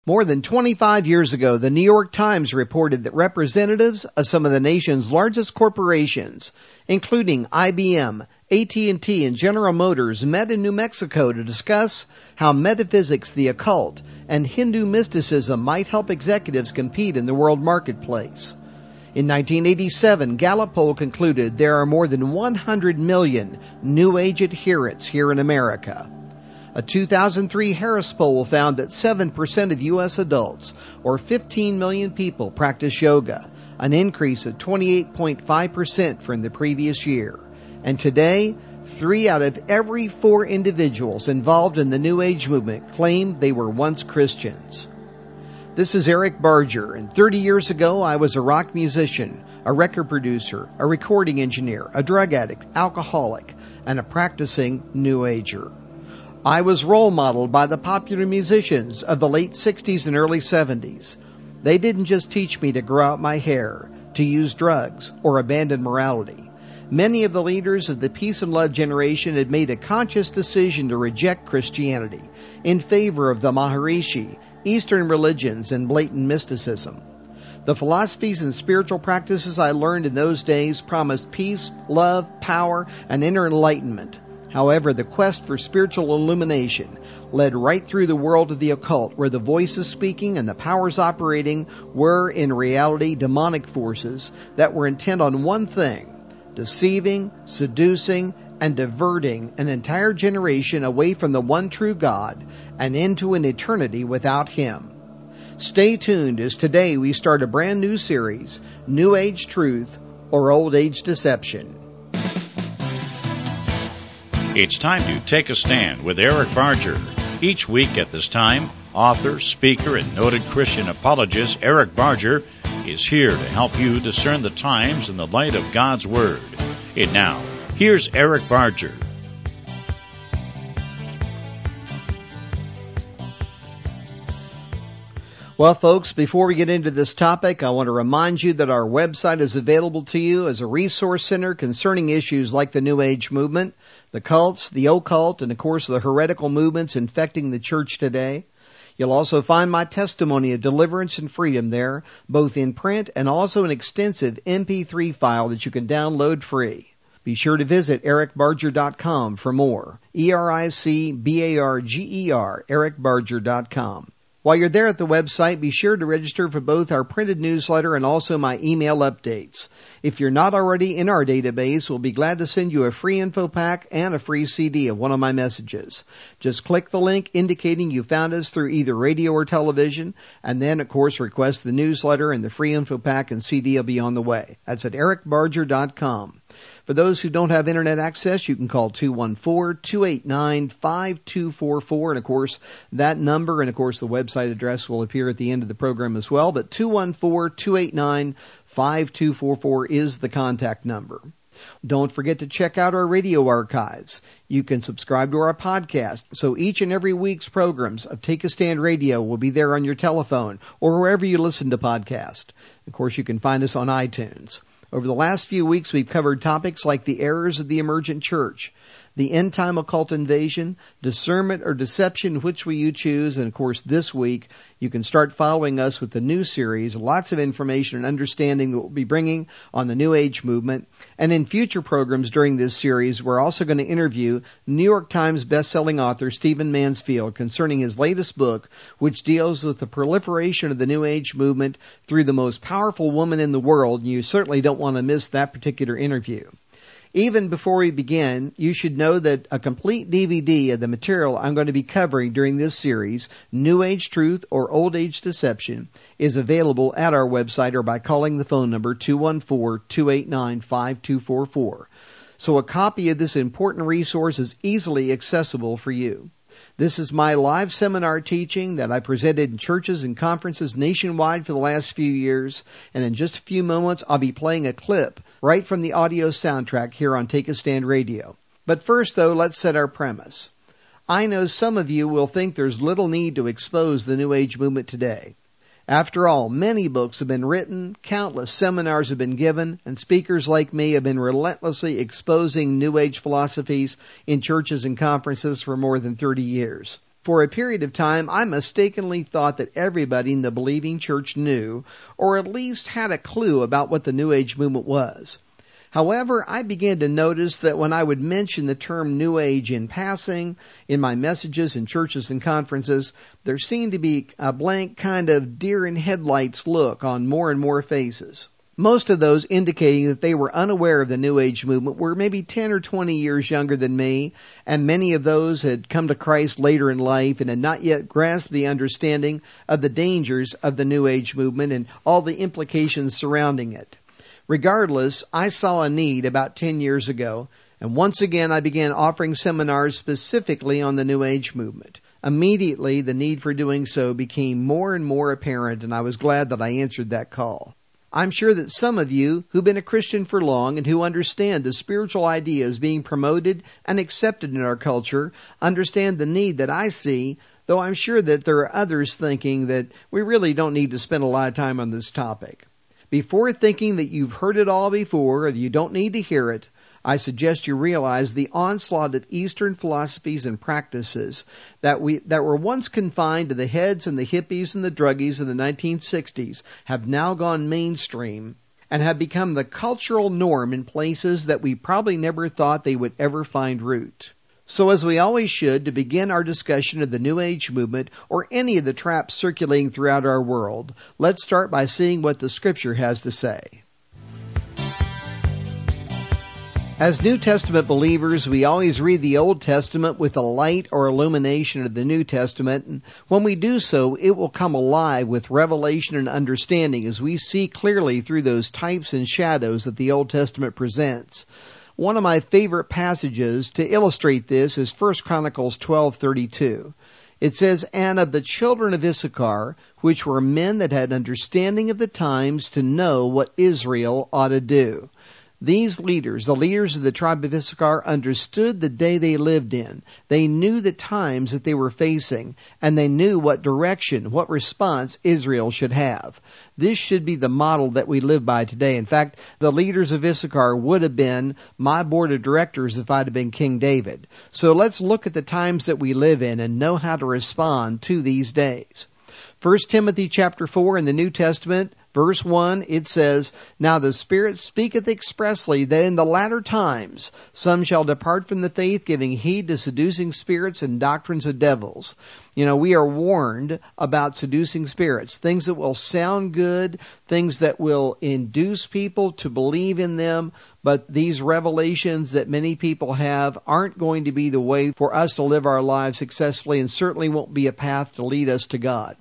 More than 25 years ago, the New York Times reported that representatives of some of the nation's largest corporations, including IBM, AT&T, and General Motors, met in New Mexico to discuss how metaphysics, the occult, and Hindu mysticism might help executives compete in the world marketplace. In 1987, Gallup poll concluded there are more than 100 million New Age adherents here in America. A 2003 Harris poll found that 7% of U.S. adults, or 15 million people, practice yoga, an increase of 28.5% from the previous year. And today, 3 out of every 4 individuals involved in the New Age movement claim they were once Christians. This is Eric Barger, and 30 years ago I was a rock musician, a record producer, a recording engineer, a drug addict, alcoholic, and a practicing New Ager. I was role modeled by the popular musicians of the late 60s and early 70s. They didn't just teach me to grow out my hair, to use drugs, or abandon morality. Many of the leaders of the peace and love generation had made a conscious decision to reject Christianity in favor of the Maharishi, Eastern religions, and blatant mysticism. The philosophies and spiritual practices I learned in those days promised peace, love, power, and inner enlightenment. However, the quest for spiritual illumination led right through the world of the occult, where the voices speaking and the powers operating were, in reality, demonic forces that were intent on one thing: deceiving, seducing, and diverting an entire generation away from the one true God and into an eternity without Him. Stay tuned as today we start a brand new series, New Age Truth or Old Age Deception. It's time to take a stand with Eric Barger. Each week at this time, author, speaker, and noted Christian apologist Eric Barger is here to help you discern the times in the light of God's Word. And now, here's Eric Barger. Well, folks, before we get into this topic, I want to remind you that our website is available to you as a resource center concerning issues like the New Age movement, the cults, the occult, and, of course, the heretical movements infecting the church today. You'll also find my testimony of deliverance and freedom there, both in print and also an extensive MP3 file that you can download free. Be sure to visit ericbarger.com for more. ERICBARGER, ericbarger.com. While you're there at the website, be sure to register for both our printed newsletter and also my email updates. If you're not already in our database, we'll be glad to send you a free info pack and a free CD of one of my messages. Just click the link indicating you found us through either radio or television, and then, of course, request the newsletter, and the free info pack and CD will be on the way. That's at ericbarger.com. For those who don't have internet access, you can call 214-289-5244. And, of course, that number and, of course, the website address will appear at the end of the program as well. But 214-289-5244 is the contact number. Don't forget to check out our radio archives. You can subscribe to our podcast, so each and every week's programs of Take a Stand Radio will be there on your telephone or wherever you listen to podcasts. Of course, you can find us on iTunes. Over the last few weeks, we've covered topics like the errors of the emergent church, the end-time occult invasion, discernment or deception, which will you choose? And, of course, this week, you can start following us with the new series, lots of information and understanding that we'll be bringing on the New Age movement. And in future programs during this series, we're also going to interview New York Times bestselling author Stephen Mansfield concerning his latest book, which deals with the proliferation of the New Age movement through the most powerful woman in the world, and you certainly don't want to miss that particular interview. Even before we begin, you should know that a complete DVD of the material I'm going to be covering during this series, New Age Truth or Old Age Deception, is available at our website or by calling the phone number 214-289-5244. So a copy of this important resource is easily accessible for you. This is my live seminar teaching that I presented in churches and conferences nationwide for the last few years. And in just a few moments, I'll be playing a clip right from the audio soundtrack here on Take a Stand Radio. But first, though, let's set our premise. I know some of you will think there's little need to expose the New Age movement today. After all, many books have been written, countless seminars have been given, and speakers like me have been relentlessly exposing New Age philosophies in churches and conferences for more than 30 years. For a period of time, I mistakenly thought that everybody in the believing church knew, or at least had a clue about what the New Age movement was. However, I began to notice that when I would mention the term New Age in passing, in my messages in churches and conferences, there seemed to be a blank kind of deer in headlights look on more and more faces. Most of those indicating that they were unaware of the New Age movement were maybe 10 or 20 years younger than me, and many of those had come to Christ later in life and had not yet grasped the understanding of the dangers of the New Age movement and all the implications surrounding it. Regardless, I saw a need about 10 years ago, and once again I began offering seminars specifically on the New Age movement. Immediately, the need for doing so became more and more apparent, and I was glad that I answered that call. I'm sure that some of you who've been a Christian for long and who understand the spiritual ideas being promoted and accepted in our culture understand the need that I see, though I'm sure that there are others thinking that we really don't need to spend a lot of time on this topic. Before thinking that you've heard it all before or that you don't need to hear it, I suggest you realize the onslaught of Eastern philosophies and practices that were once confined to the heads and the hippies and the druggies in the 1960s have now gone mainstream and have become the cultural norm in places that we probably never thought they would ever find root. So as we always should, to begin our discussion of the New Age movement or any of the traps circulating throughout our world, let's start by seeing what the Scripture has to say. As New Testament believers, we always read the Old Testament with the light or illumination of the New Testament, and when we do so, it will come alive with revelation and understanding as we see clearly through those types and shadows that the Old Testament presents. One of my favorite passages to illustrate this is 1 Chronicles 12:32. It says, "And of the children of Issachar, which were men that had understanding of the times to know what Israel ought to do." These leaders, the leaders of the tribe of Issachar, understood the day they lived in. They knew the times that they were facing, and they knew what direction, what response Israel should have. This should be the model that we live by today. In fact, the leaders of Issachar would have been my board of directors if I'd have been King David. So let's look at the times that we live in and know how to respond to these days. 1 Timothy chapter 4 in the New Testament, verse 1, it says, "Now the Spirit speaketh expressly that in the latter times some shall depart from the faith, giving heed to seducing spirits and doctrines of devils." You know, we are warned about seducing spirits, things that will sound good, things that will induce people to believe in them, but these revelations that many people have aren't going to be the way for us to live our lives successfully and certainly won't be a path to lead us to God.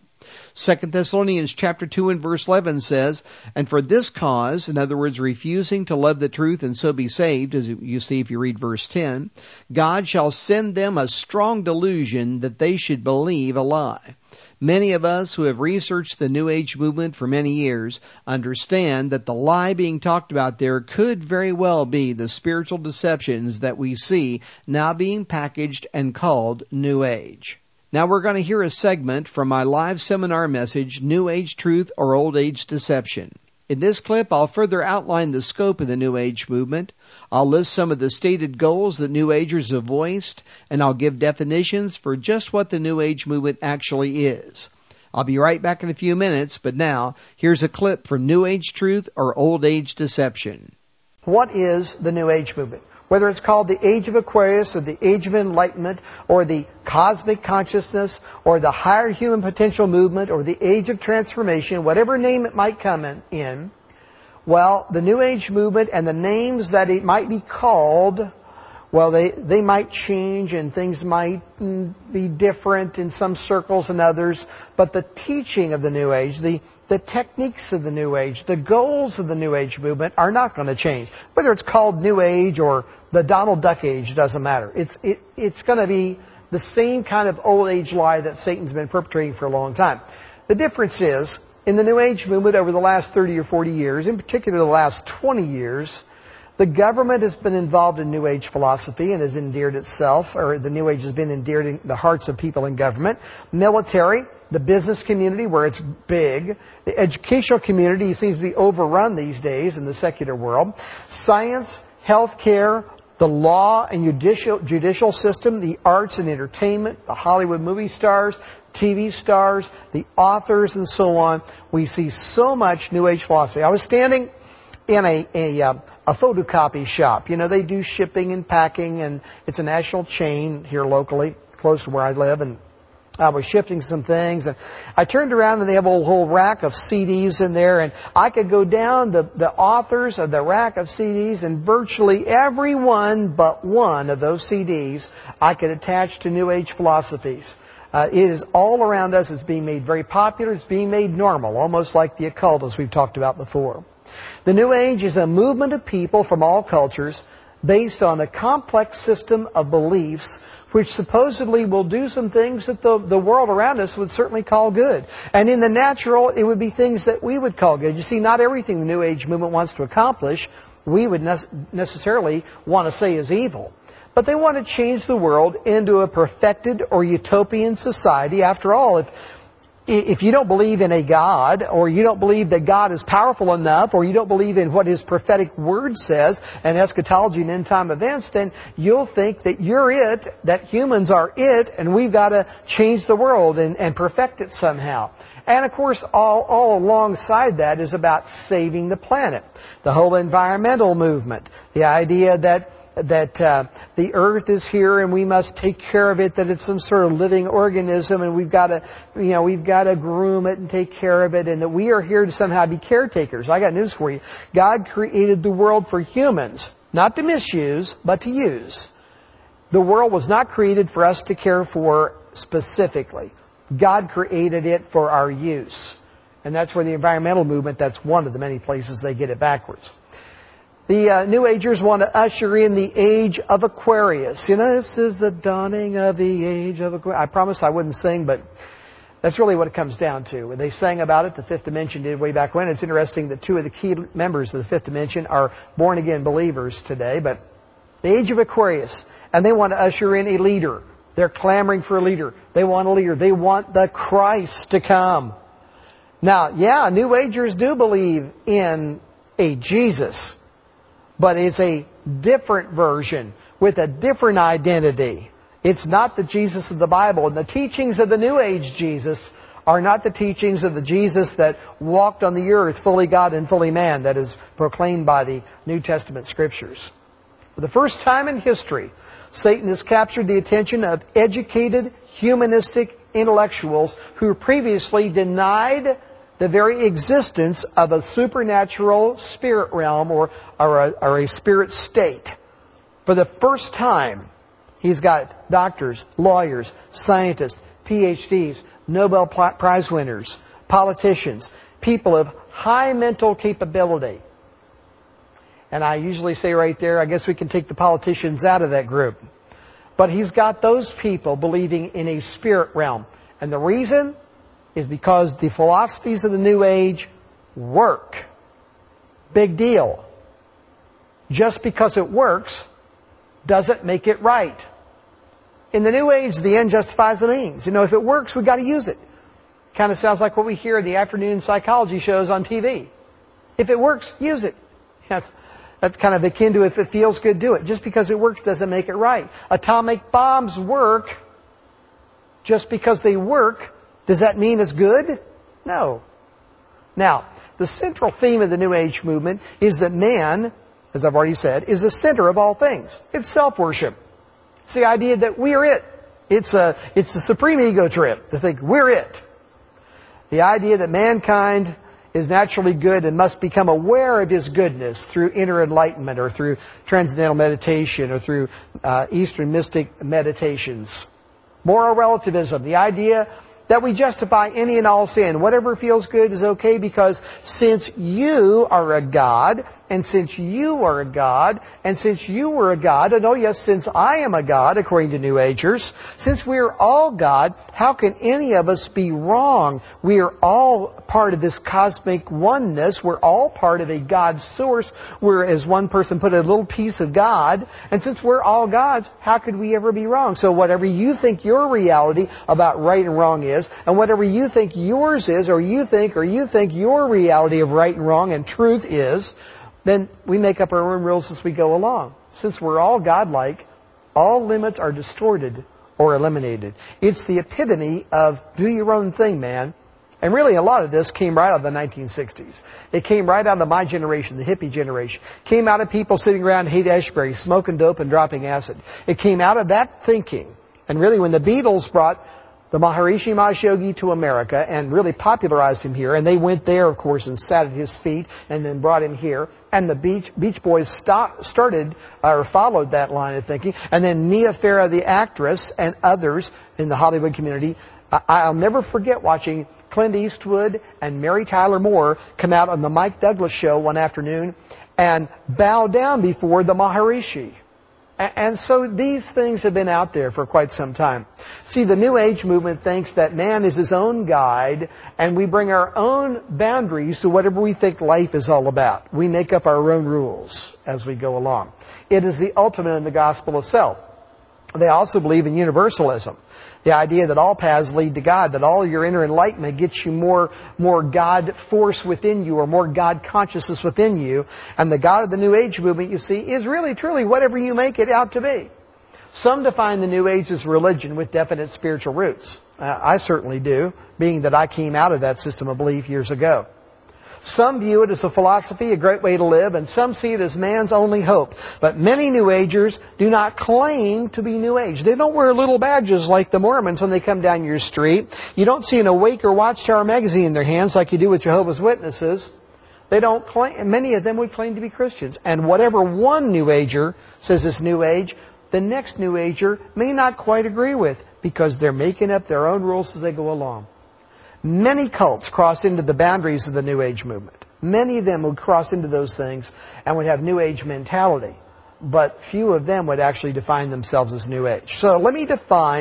2 Thessalonians chapter 2 and verse 11 says, "And for this cause," in other words, refusing to love the truth and so be saved, as you see if you read verse 10, "God shall send them a strong delusion that they should believe a lie." Many of us who have researched the New Age movement for many years understand that the lie being talked about there could very well be the spiritual deceptions that we see now being packaged and called New Age. Now we're going to hear a segment from my live seminar message, New Age Truth or Old Age Deception. In this clip, I'll further outline the scope of the New Age movement. I'll list some of the stated goals that New Agers have voiced, and I'll give definitions for just what the New Age movement actually is. I'll be right back in a few minutes, but now, here's a clip from New Age Truth or Old Age Deception. What is the New Age movement? Whether it's called the Age of Aquarius or the Age of Enlightenment or the Cosmic Consciousness or the Higher Human Potential Movement or the Age of Transformation, whatever name it might come in, well, the New Age movement and the names that it might be called, well, they might change and things might be different in some circles and others, but the teaching of the New Age, the techniques of the New Age, the goals of the New Age movement are not going to change. Whether it's called New Age or the Donald Duck Age, doesn't matter. It's going to be the same kind of old age lie that Satan's been perpetrating for a long time. The difference is, in the New Age movement over the last 30 or 40 years, in particular the last 20 years, the government has been involved in New Age philosophy and has endeared itself, or the New Age has been endeared in the hearts of people in government. Military, the business community where it's big. The educational community seems to be overrun these days in the secular world. Science, healthcare, the law and judicial system, the arts and entertainment, the Hollywood movie stars, TV stars, the authors, and so on. We see so much New Age philosophy. I was standing in a photocopy shop. You know, they do shipping and packing, and it's a national chain here locally, close to where I live, and I was shifting some things, and I turned around and they have a whole rack of CDs in there, and I could go down the authors of the rack of CDs, and virtually every one but one of those CDs I could attach to New Age philosophies. It is all around us. It's being made very popular. It's being made normal, almost like the occult, as we've talked about before. The New Age is a movement of people from all cultures based on a complex system of beliefs which supposedly will do some things that the world around us would certainly call good. And in the natural, it would be things that we would call good. You see, not everything the New Age movement wants to accomplish we would necessarily want to say is evil. But they want to change the world into a perfected or utopian society. After all, if you don't believe in a God, or you don't believe that God is powerful enough, or you don't believe in what His prophetic word says, and eschatology and end-time events, then you'll think that you're it, that humans are it, and we've got to change the world and perfect it somehow. And of course, all alongside that is about saving the planet. The whole environmental movement, the idea that the earth is here and we must take care of it, that it's some sort of living organism and we've got to groom it and take care of it, and that we are here to somehow be caretakers. I got news for you. God created the world for humans, not to misuse, but to use. The world was not created for us to care for specifically. God created it for our use. And that's where the environmental movement, that's one of the many places they get it backwards. The New Agers want to usher in the age of Aquarius. You know, this is the dawning of the age of Aquarius. I promised I wouldn't sing, but that's really what it comes down to. When they sang about it, the Fifth Dimension did way back when. It's interesting that two of the key members of the Fifth Dimension are born-again believers today. But the age of Aquarius, and they want to usher in a leader. They're clamoring for a leader. They want a leader. They want the Christ to come. Now, yeah, New Agers do believe in a Jesus, but it's a different version with a different identity. It's not the Jesus of the Bible. And the teachings of the New Age Jesus are not the teachings of the Jesus that walked on the earth, fully God and fully man, that is proclaimed by the New Testament Scriptures. For the first time in history, Satan has captured the attention of educated, humanistic intellectuals who previously denied the very existence of a supernatural spirit realm or a spirit state. For the first time, he's got doctors, lawyers, scientists, PhDs, Nobel Prize winners, politicians, people of high mental capability. And I usually say right there, I guess we can take the politicians out of that group. But he's got those people believing in a spirit realm. And the reason is because the philosophies of the New Age work. Big deal. Just because it works doesn't make it right. In the New Age, the end justifies the means. You know, if it works, we've got to use it. Kind of sounds like what we hear in the afternoon psychology shows on TV. If it works, use it. Yes. That's kind of akin to if it feels good, do it. Just because it works doesn't make it right. Atomic bombs work. Just because they work, does that mean it's good? No. Now, the central theme of the New Age movement is that man, as I've already said, is the center of all things. It's self-worship. It's the idea that we are it. It's a supreme ego trip to think we're it. The idea that mankind is naturally good and must become aware of his goodness through inner enlightenment or through transcendental meditation or through Eastern mystic meditations. Moral relativism, the idea that we justify any and all sin. Whatever feels good is okay because since you are a God, and since you are a God, and since you were a God, and oh yes, since I am a God, according to New Agers, since we are all God, how can any of us be wrong? We are all part of this cosmic oneness. We're all part of a God source. We're, as one person put it, a little piece of God. And since we're all gods, how could we ever be wrong? So whatever you think your reality about right and wrong is, and whatever you think yours is, or you think your reality of right and wrong and truth is, then we make up our own rules as we go along. since we're all godlike, all limits are distorted or eliminated. It's the epitome of do your own thing, man. And really, a lot of this came right out of the 1960s. It came right out of my generation, the hippie generation. Came out of people sitting around Haight-Ashbury, smoking dope and dropping acid. It came out of that thinking. And really, when the Beatles brought the Maharishi Mahesh Yogi to America and really popularized him here, and they went there, of course, and sat at his feet and then brought him here, and the Beach Boys started or followed that line of thinking, and then Mia Farrow, the actress, and others in the Hollywood community. I'll never forget watching Clint Eastwood and Mary Tyler Moore come out on the Mike Douglas show one afternoon and bow down before the Maharishi. And so these things have been out there for quite some time. See, the New Age movement thinks that man is his own guide, and we bring our own boundaries to whatever we think life is all about. We make up our own rules as we go along. It is the ultimate in the gospel itself. They also believe in universalism. The idea that all paths lead to God, that all your inner enlightenment gets you more God force within you or more God consciousness within you. And the God of the New Age movement, you see, is really, truly whatever you make it out to be. Some define the New Age as religion with definite spiritual roots. I certainly do, being that I came out of that system of belief years ago. Some view it as a philosophy, a great way to live, and some see it as man's only hope. But many New Agers do not claim to be New Age. They don't wear little badges like the Mormons when they come down your street. You don't see an Awake or Watchtower magazine in their hands like you do with Jehovah's Witnesses. They don't claim, many of them would claim to be Christians. And whatever one New Ager says is New Age, the next New Ager may not quite agree with, because they're making up their own rules as they go along. Many cults cross into the boundaries of the New Age movement. Many of them would cross into those things and would have New Age mentality. But few of them would actually define themselves as New Age. So let me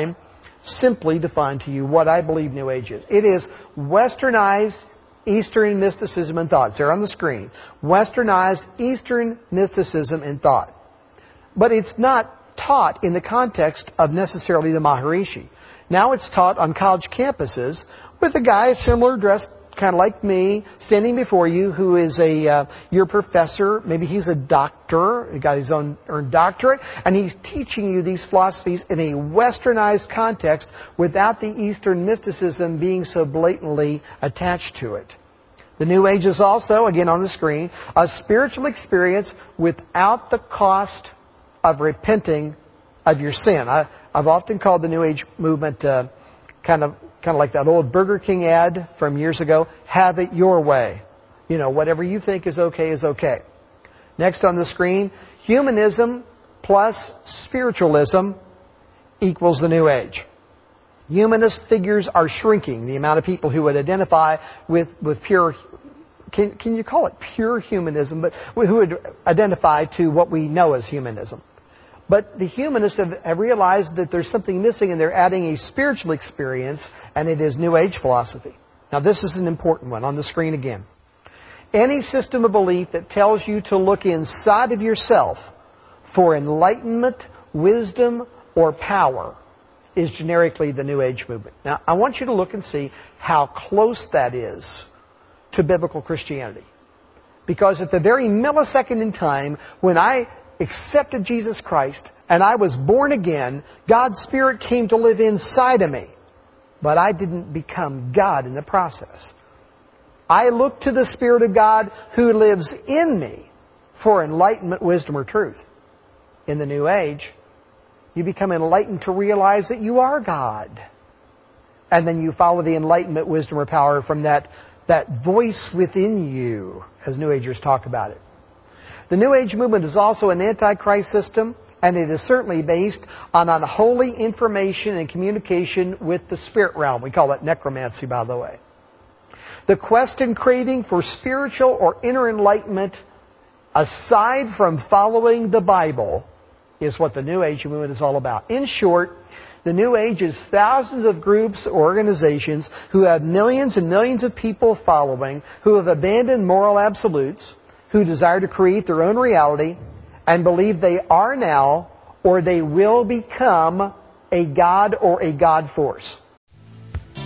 simply define to you what I believe New Age is. It is westernized Eastern mysticism and thought. It's there on the screen. Westernized Eastern mysticism and thought. But it's not taught in the context of necessarily the Maharishi. Now it's taught on college campuses with a guy similar dressed, kind of like me, standing before you, who is your professor. Maybe he's a doctor, he got his own earned doctorate, and he's teaching you these philosophies in a westernized context without the Eastern mysticism being so blatantly attached to it. The New Age is also, again on the screen, a spiritual experience without the cost of repenting of your sin. I've often called the New Age movement kind of like that old Burger King ad from years ago. Have it your way. You know, whatever you think is okay is okay. Next on the screen, humanism plus spiritualism equals the New Age. Humanist figures are shrinking. The amount of people who would identify with pure, can you call it pure humanism, but who would identify to what we know as humanism. But the humanists have realized that there's something missing, and they're adding a spiritual experience, and it is New Age philosophy. Now this is an important one on the screen again. Any system of belief that tells you to look inside of yourself for enlightenment, wisdom, or power is generically the New Age movement. Now I want you to look and see how close that is to biblical Christianity. Because at the very millisecond in time when I accepted Jesus Christ and I was born again, God's Spirit came to live inside of me. But I didn't become God in the process. I look to the Spirit of God who lives in me for enlightenment, wisdom, or truth. In the New Age, you become enlightened to realize that you are God. And then you follow the enlightenment, wisdom, or power from that voice within you, as New Agers talk about it. The New Age movement is also an antichrist system, and it is certainly based on unholy information and communication with the spirit realm. We call that necromancy, by the way. The quest and craving for spiritual or inner enlightenment, aside from following the Bible, is what the New Age movement is all about. In short, the New Age is thousands of groups or organizations who have millions and millions of people following, who have abandoned moral absolutes, who desire to create their own reality and believe they are now or they will become a God or a God force.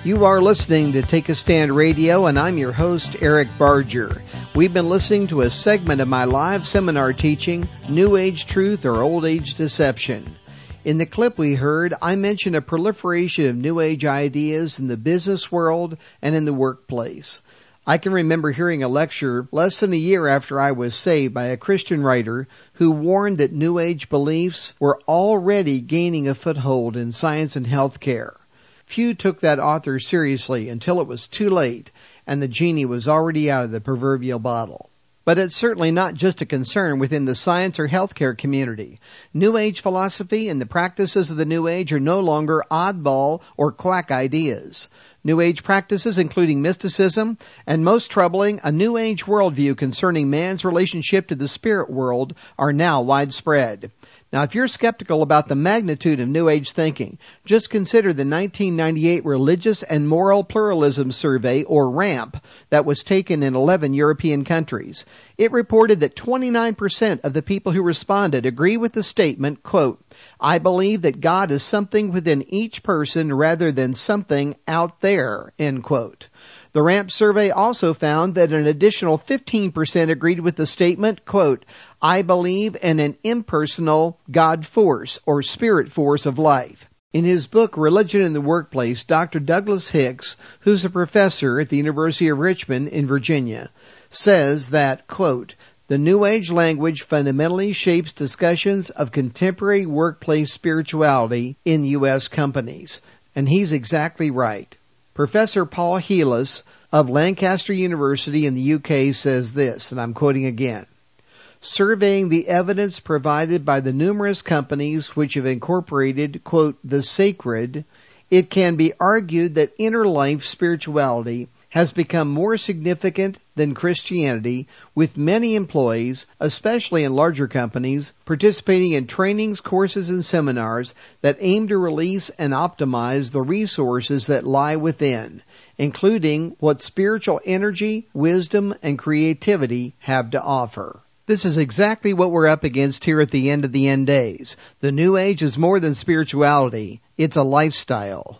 You are listening to Take a Stand Radio, and I'm your host, Eric Barger. We've been listening to a segment of my live seminar teaching, New Age Truth or Old Age Deception. In the clip we heard, I mentioned a proliferation of New Age ideas in the business world and in the workplace. I can remember hearing a lecture less than a year after I was saved by a Christian writer who warned that New Age beliefs were already gaining a foothold in science and healthcare. Few took that author seriously until it was too late and the genie was already out of the proverbial bottle. But it's certainly not just a concern within the science or healthcare community. New Age philosophy and the practices of the New Age are no longer oddball or quack ideas. New Age practices, including mysticism, and most troubling, a New Age worldview concerning man's relationship to the spirit world, are now widespread. Now, if you're skeptical about the magnitude of New Age thinking, just consider the 1998 Religious and Moral Pluralism Survey, or RAMP, that was taken in 11 European countries. It reported that 29% of the people who responded agree with the statement, quote, "I believe that God is something within each person rather than something out there," end quote. The RAMP survey also found that an additional 15% agreed with the statement, quote, "I believe in an impersonal God force or spirit force of life." In his book, Religion in the Workplace, Dr. Douglas Hicks, who's a professor at the University of Richmond in Virginia, says that, quote, "The New Age language fundamentally shapes discussions of contemporary workplace spirituality in U.S. companies." And he's exactly right. Professor Paul Heelas of Lancaster University in the UK says this, and I'm quoting again, "Surveying the evidence provided by the numerous companies which have incorporated, quote, the sacred, it can be argued that inner life spirituality has become more significant than Christianity, with many employees, especially in larger companies, participating in trainings, courses, and seminars that aim to release and optimize the resources that lie within, including what spiritual energy, wisdom, and creativity have to offer." This is exactly what we're up against here at the end of the end days. The New Age is more than spirituality. It's a lifestyle.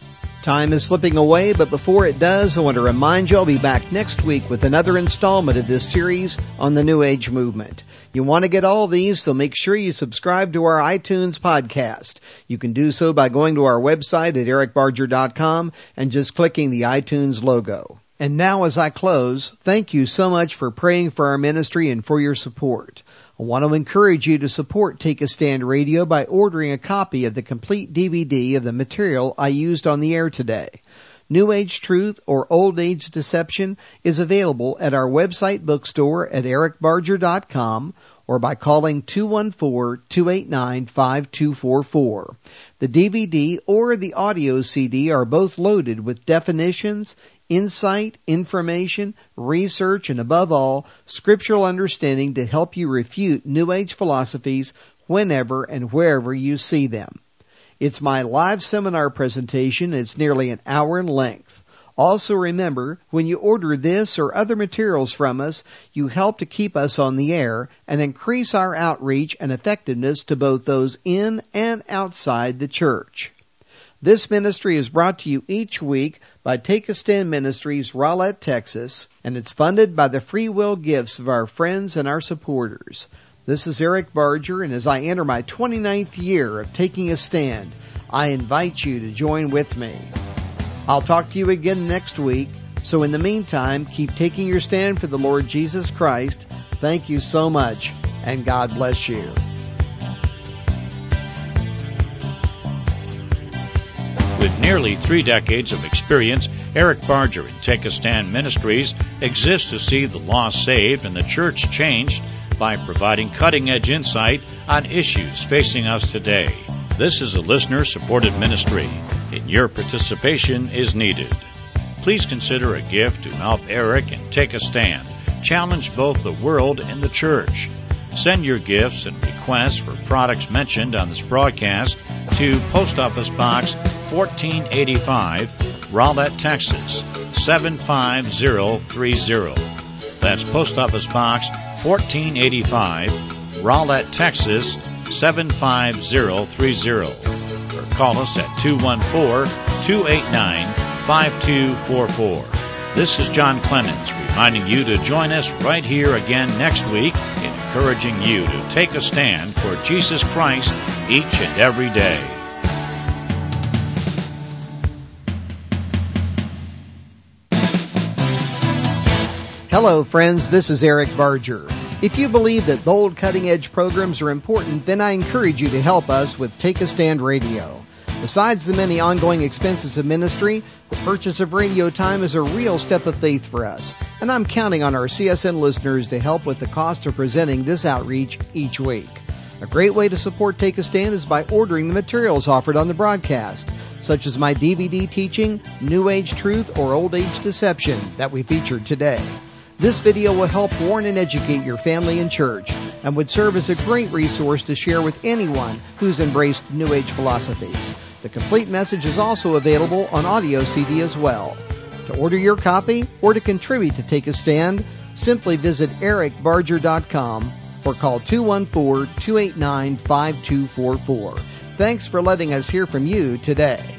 Time is slipping away, but before it does, I want to remind you I'll be back next week with another installment of this series on the New Age movement. You want to get all these, so make sure you subscribe to our iTunes podcast. You can do so by going to our website at ericbarger.com and just clicking the iTunes logo. And now as I close, thank you so much for praying for our ministry and for your support. I want to encourage you to support Take a Stand Radio by ordering a copy of the complete DVD of the material I used on the air today. New Age Truth or Old Age Deception is available at our website bookstore at ericbarger.com or by calling 214-289-5244. The DVD or the audio CD are both loaded with definitions, insight, information, research, and above all, scriptural understanding to help you refute New Age philosophies whenever and wherever you see them. It's my live seminar presentation. It's nearly an hour in length. Also remember, when you order this or other materials from us, you help to keep us on the air and increase our outreach and effectiveness to both those in and outside the church. This ministry is brought to you each week by Take a Stand Ministries, Rowlett, Texas, and it's funded by the free will gifts of our friends and our supporters. This is Eric Barger, and as I enter my 29th year of taking a stand, I invite you to join with me. I'll talk to you again next week, so in the meantime, keep taking your stand for the Lord Jesus Christ. Thank you so much, and God bless you. With nearly 3 decades of experience, Eric Barger and Take a Stand Ministries exists to see the lost saved and the church changed by providing cutting-edge insight on issues facing us today. This is a listener-supported ministry, and your participation is needed. Please consider a gift to help Eric and Take a Stand challenge both the world and the church. Send your gifts and requests for products mentioned on this broadcast to Post Office Box 1485, Rowlett, Texas 75030. That's Post Office Box 1485, Rowlett, Texas 75030. Or call us at 214-289-5244. 5244. This is John Clemens reminding you to join us right here again next week, encouraging you to take a stand for Jesus Christ each and every day. Hello, friends. This is Eric Barger. If you believe that bold, cutting-edge programs are important, then I encourage you to help us with Take a Stand Radio. Besides the many ongoing expenses of ministry, the purchase of radio time is a real step of faith for us, and I'm counting on our CSN listeners to help with the cost of presenting this outreach each week. A great way to support Take a Stand is by ordering the materials offered on the broadcast, such as my DVD teaching, New Age Truth or Old Age Deception, that we featured today. This video will help warn and educate your family and church and would serve as a great resource to share with anyone who's embraced New Age philosophies. The complete message is also available on audio CD as well. To order your copy or to contribute to Take a Stand, simply visit ericbarger.com or call 214-289-5244. Thanks for letting us hear from you today.